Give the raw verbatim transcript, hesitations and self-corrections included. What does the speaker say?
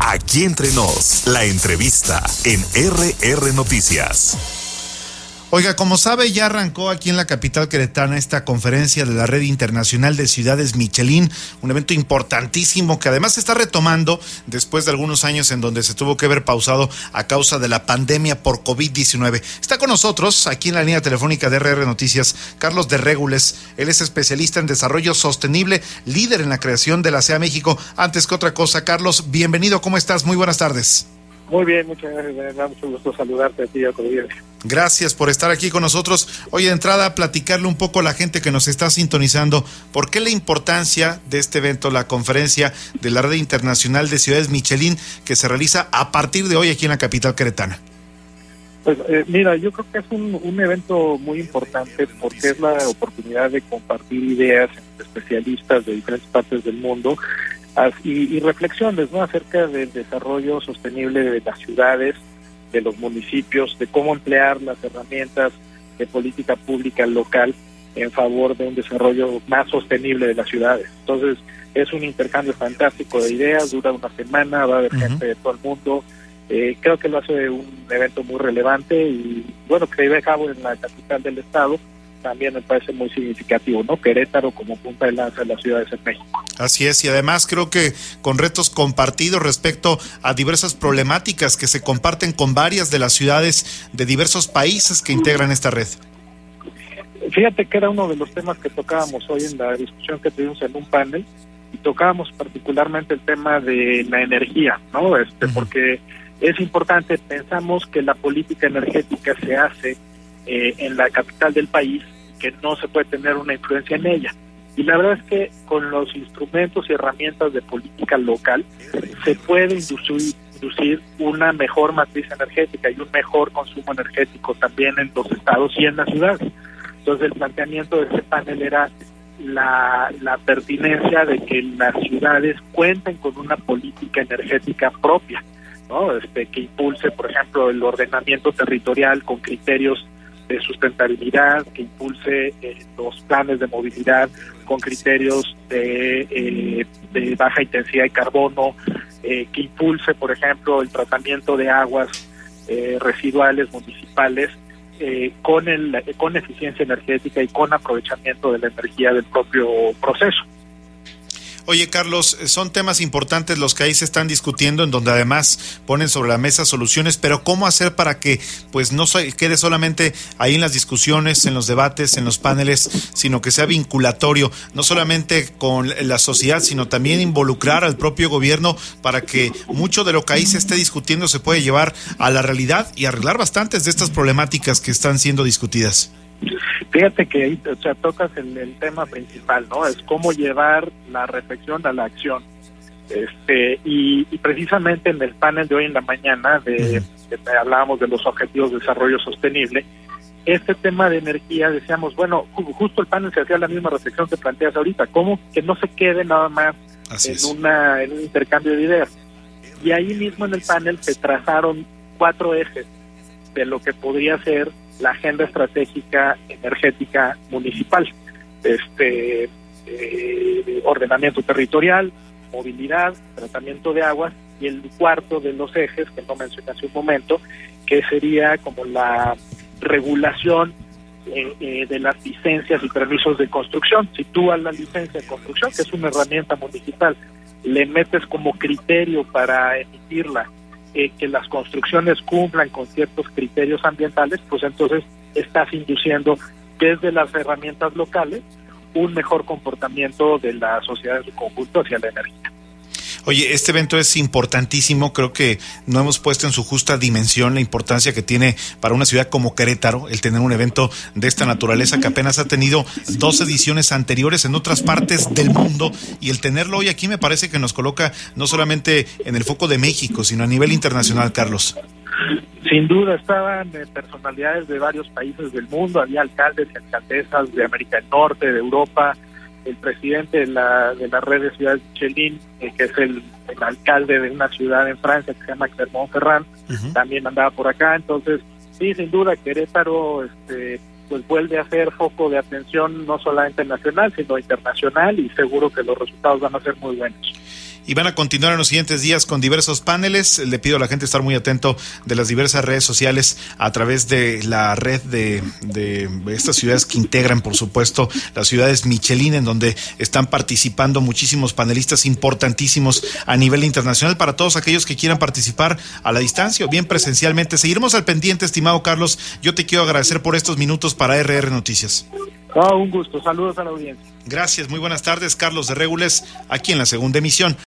Aquí Entre Nos, la entrevista en R R Noticias. Oiga, como sabe, ya arrancó aquí en la capital queretana esta conferencia de la Red Internacional de Ciudades Michelin, un evento importantísimo que además se está retomando después de algunos años en donde se tuvo que ver pausado a causa de la pandemia por COVID diecinueve. Está con nosotros, aquí en la línea telefónica de R R Noticias, Carlos de Régules. Él es especialista en desarrollo sostenible, líder en la creación de la C E A México. Antes que otra cosa, Carlos, bienvenido, ¿cómo estás? Muy buenas tardes. Muy bien, muchas gracias, me da mucho gusto saludarte a ti y a tu audiencia. Gracias por estar aquí con nosotros. Oye, de entrada, platicarle un poco a la gente que nos está sintonizando, ¿por qué la importancia de este evento, la conferencia de la Red Internacional de Ciudades Michelin, que se realiza a partir de hoy aquí en la capital queretana? Pues eh, mira, yo creo que es un, un evento muy importante porque es la oportunidad de compartir ideas entre especialistas de diferentes partes del mundo y, y reflexiones, ¿no?, acerca del desarrollo sostenible de las ciudades, de los municipios, de cómo emplear las herramientas de política pública local en favor de un desarrollo más sostenible de las ciudades. Entonces, es un intercambio fantástico de ideas, dura una semana, va a haber uh-huh. gente de todo el mundo. Eh, creo que lo hace un evento muy relevante y, bueno, que se lleve a cabo en la capital del estado, también me parece muy significativo, ¿no? Querétaro como punta de lanza de las ciudades en México. Así es, y además creo que con retos compartidos respecto a diversas problemáticas que se comparten con varias de las ciudades de diversos países que integran esta red. Fíjate que era uno de los temas que tocábamos hoy en la discusión que tuvimos en un panel, y tocábamos particularmente el tema de la energía, ¿no? Este, uh-huh. Porque es importante, pensamos que la política energética se hace eh, en la capital del país, que no se puede tener una influencia en ella. Y la verdad es que con los instrumentos y herramientas de política local se puede inducir, inducir una mejor matriz energética y un mejor consumo energético también en los estados y en las ciudades. Entonces el planteamiento de este panel era la, la pertinencia de que las ciudades cuenten con una política energética propia, ¿no? Este, que impulse, por ejemplo, el ordenamiento territorial con criterios de sustentabilidad, que impulse eh, los planes de movilidad con criterios de, eh, de baja intensidad de carbono, eh, que impulse, por ejemplo, el tratamiento de aguas eh, residuales municipales eh, con el con eficiencia energética y con aprovechamiento de la energía del propio proceso. Oye, Carlos, son temas importantes los que ahí se están discutiendo, en donde además ponen sobre la mesa soluciones, pero ¿cómo hacer para que pues no so- quede solamente ahí en las discusiones, en los debates, en los paneles, sino que sea vinculatorio, no solamente con la sociedad, sino también involucrar al propio gobierno para que mucho de lo que ahí se esté discutiendo se pueda llevar a la realidad y arreglar bastantes de estas problemáticas que están siendo discutidas? Fíjate que ahí, o sea, tocas el, el tema principal, ¿no? Es cómo llevar la reflexión a la acción. Este y, y precisamente en el panel de hoy en la mañana, de, de, de hablábamos de los objetivos de desarrollo sostenible, este tema de energía, decíamos, bueno, justo el panel se hacía la misma reflexión que planteas ahorita, cómo que no se quede nada más Así en, es. una, en un intercambio de ideas. Y ahí mismo en el panel se trazaron cuatro ejes de lo que podría ser la agenda estratégica energética municipal, este eh, ordenamiento territorial, movilidad, tratamiento de aguas, y el cuarto de los ejes que no mencioné hace un momento, que sería como la regulación eh, eh, de las licencias y permisos de construcción. Si tú a la licencia de construcción, que es una herramienta municipal, le metes como criterio para emitirla Eh, que las construcciones cumplan con ciertos criterios ambientales, pues entonces estás induciendo desde las herramientas locales un mejor comportamiento de la sociedad en su conjunto hacia la energía. Oye, este evento es importantísimo, creo que no hemos puesto en su justa dimensión la importancia que tiene para una ciudad como Querétaro el tener un evento de esta naturaleza, que apenas ha tenido dos ediciones anteriores en otras partes del mundo, y el tenerlo hoy aquí me parece que nos coloca no solamente en el foco de México, sino a nivel internacional, Carlos. Sin duda, estaban eh, personalidades de varios países del mundo, había alcaldes y alcaldesas de América del Norte, de Europa, el presidente de la de la red de ciudades Michelin, eh, que es el, el alcalde de una ciudad en Francia que se llama Clermont-Ferrand, uh-huh. también andaba por acá. Entonces, sí, sin duda, Querétaro este, pues vuelve a ser foco de atención no solamente nacional, sino internacional, y seguro que los resultados van a ser muy buenos. Y van a continuar en los siguientes días con diversos paneles. Le pido a la gente estar muy atento de las diversas redes sociales a través de la red de, de estas ciudades que integran, por supuesto, las ciudades Michelin, en donde están participando muchísimos panelistas importantísimos a nivel internacional para todos aquellos que quieran participar a la distancia o bien presencialmente. Seguiremos al pendiente, estimado Carlos. Yo te quiero agradecer por estos minutos para R R Noticias. Oh, un gusto. Saludos a la audiencia. Gracias, muy buenas tardes. Carlos de Régules, aquí en la segunda emisión.